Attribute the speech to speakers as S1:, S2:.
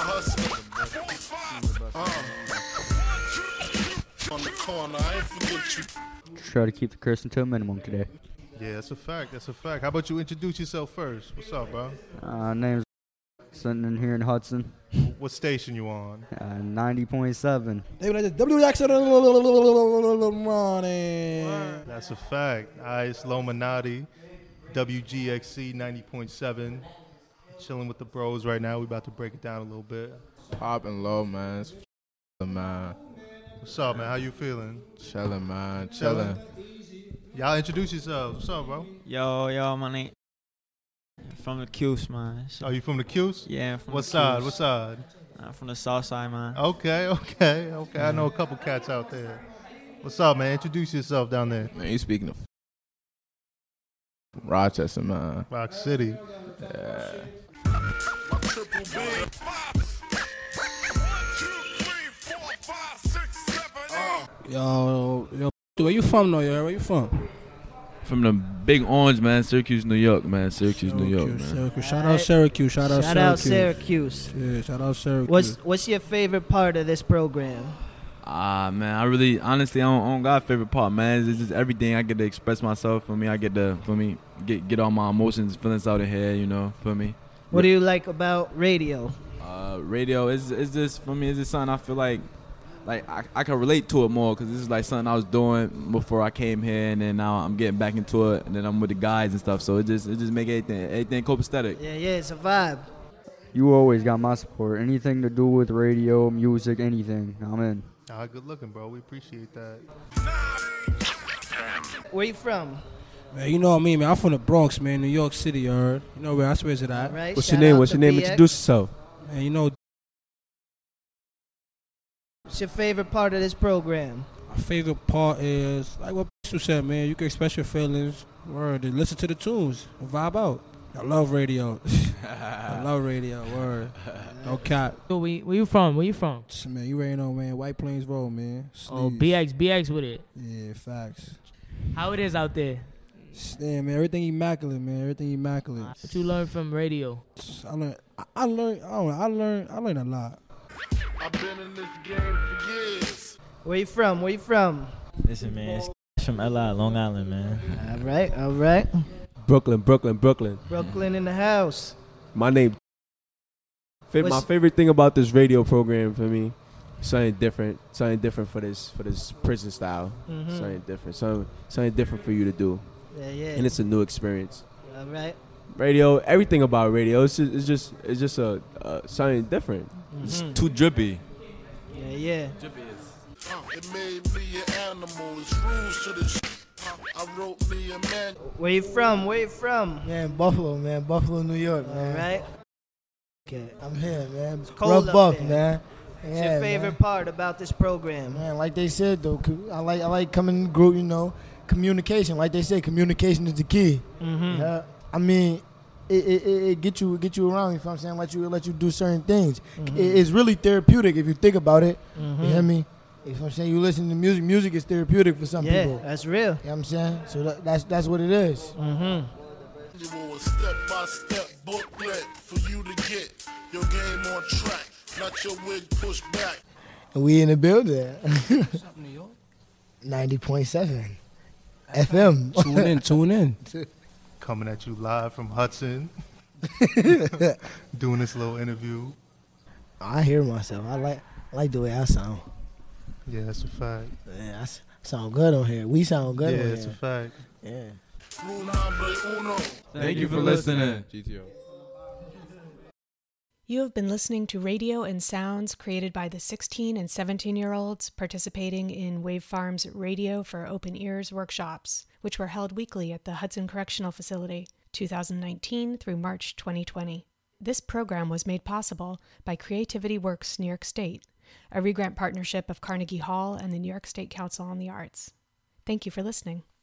S1: On the corner, I ain't forget you.
S2: Try to keep the cursing to a minimum today.
S3: Yeah, that's a fact. That's a fact. How about you introduce yourself first? What's up, bro?
S2: Name's sitting in here in Hudson.
S3: What station you on?
S2: 90.7.
S4: They were like, WX morning.
S3: That's a fact. It's Lomanati, WGXC 90.7. Chilling with the bros right now. We about to break it down a little bit.
S5: Popping low, man. It's man.
S3: What's up, man? How you feeling?
S5: Chilling, man. Chilling.
S3: Y'all introduce yourselves. What's up, bro?
S6: Yo, my name from the Cuse, man.
S3: Oh, you from the Cuse?
S6: Yeah, from
S3: What
S6: the
S3: side?
S6: Cuse.
S3: What side?
S6: I'm from the south side, man.
S3: Okay.
S6: Yeah.
S3: I know a couple cats out there. What's up, man? Introduce yourself down there.
S5: Man, you speaking of Rochester, man.
S3: Rock City.
S5: Yeah.
S1: My triple B.
S4: Yo, where you from, though, yo? Where you from?
S7: From the big orange, man. Syracuse, New York, man. Syracuse, New York, man.
S4: Syracuse. Shout out Syracuse. Shout out
S8: Syracuse.
S4: Yeah, shout out Syracuse.
S8: What's your favorite part of this program?
S7: Man, honestly, I don't got a favorite part, man. It's just everything. I get to express myself. For me, I get to, get all my emotions, feelings out of here, you know, for me.
S8: What do you like about radio?
S7: Radio is just, for me, it's just something I feel like I can relate to it more because this is like something I was doing before I came here, and then now I'm getting back into it, and then I'm with the guys and stuff. So it just make everything copacetic.
S8: Yeah, it's a vibe.
S2: You always got my support. Anything to do with radio, music, anything, I'm in.
S3: Good looking, bro. We appreciate that.
S8: Where you from?
S4: Man, you know what I mean, man. I'm from the Bronx, man. New York City, you heard. You know where I swear it at.
S8: All right,
S9: What's
S8: shout
S9: your name?
S8: out
S9: What's
S8: to
S9: your name?
S8: BX.
S9: Introduce yourself.
S4: Man, you know,
S8: What's your favorite part of this program?
S4: my favorite part is, like what you said, man. You can express your feelings. Word. And listen to the tunes. And vibe out. I love radio. I love radio. Word. No cap.
S10: Where you from?
S4: Man, you already know, man. White Plains Road, man.
S10: Oh,
S4: Sleeves.
S10: BX with it.
S4: Yeah, facts.
S10: How it is out there?
S4: Damn, man. Everything immaculate, man. Everything immaculate.
S10: What you learned from radio?
S4: I learned a lot.
S1: I've been in this game for years.
S8: Where you from?
S6: Listen, man, it's from LI, Long Island, man.
S8: All right.
S9: Brooklyn.
S8: Brooklyn in the house.
S9: My name. My favorite thing about this radio program for me, something different for this prison style.
S8: Mm-hmm.
S9: Something different for you to do,
S8: Yeah.
S9: and it's a new experience.
S8: All right.
S9: Radio, everything about radio, it's just a something different.
S7: It's too drippy.
S8: Yeah.
S1: It made me an animal. It's rules to the I wrote me a man.
S8: Where you from?
S11: Man, Buffalo, New York,
S8: All
S11: man.
S8: right.
S11: Okay, I'm here, man.
S8: It's cold
S11: Rough
S8: up
S11: buff,
S8: there.
S11: man.
S8: What's your favorite part about this program?
S11: Man, like they said though, I like coming in the group, you know, communication. Like they say, communication is the key.
S8: Mm-hmm.
S11: Yeah, I mean, it get you around. You know what I'm saying? Let you do certain things.
S8: Mm-hmm.
S11: It's really therapeutic if you think about it.
S8: Mm-hmm.
S11: You hear me? You know what I'm saying? You listen to music. Music is therapeutic for some people.
S8: Yeah, that's real.
S11: You know what I'm saying? So that's what it is.
S8: Mm-hmm.
S1: A step-by-step booklet for you to get your game on track. Not your wig pushed back.
S11: And we in the building. 90.7 FM.
S4: Tune in.
S3: Coming at you live from Hudson. Doing this little interview.
S11: I hear myself. I like the way I sound.
S3: Yeah, that's a fact.
S11: Yeah, I sound good on here. We sound good on here.
S3: Yeah, that's a fact.
S11: Yeah.
S7: Thank you for listening.
S5: GTO.
S12: You have been listening to radio and sounds created by the 16 and 17-year-olds participating in Wave Farm's Radio for Open Ears workshops, which were held weekly at the Hudson Correctional Facility, 2019 through March 2020. This program was made possible by Creativity Works New York State, a regrant partnership of Carnegie Hall and the New York State Council on the Arts. Thank you for listening.